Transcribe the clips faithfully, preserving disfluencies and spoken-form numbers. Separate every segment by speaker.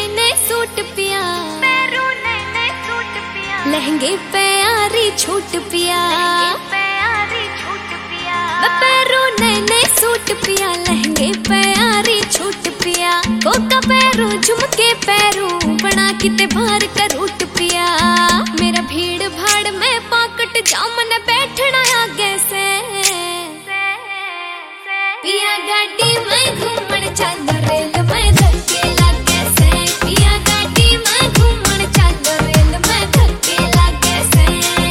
Speaker 1: नए सूट पिया, पैरों नए नए सूट पिया, लहंगे पे यारी छूट पिया, प्यारी छूट पिया, पैरों नए नए सूट पिया, लहंगे पे यारी छूट पिया, कोका पैरों झुमके पैरों बना किते बाहर कर उठ पिया, मेरा भीड़ भाड़ में पाकट जामन बैठना आगे से, पिया गाड़ी में घूमन चल रेल में धक्के लागे से, पिया गाड़ी में घूमन चल रेल में धक्के लागे से।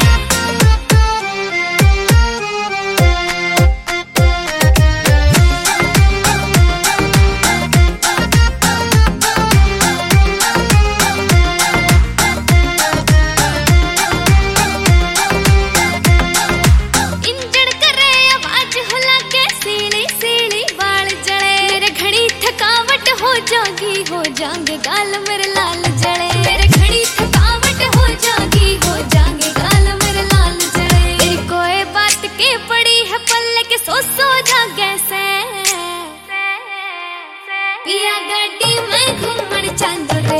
Speaker 1: इंजन करे आवाज हो लागे सीली सीली बाल जले, मेरे घड़ी थकावट हो जागी हो जाएंगे गाल मेरे लाल जले, मेरे घड़ी थकावट हो जागी हो जाएंगे गाल मेरे लाल जले, तेरी कोई बात के पड़ी है पल्ले के सो सो जागे से, पिया गाड़ी में घूमन चल रे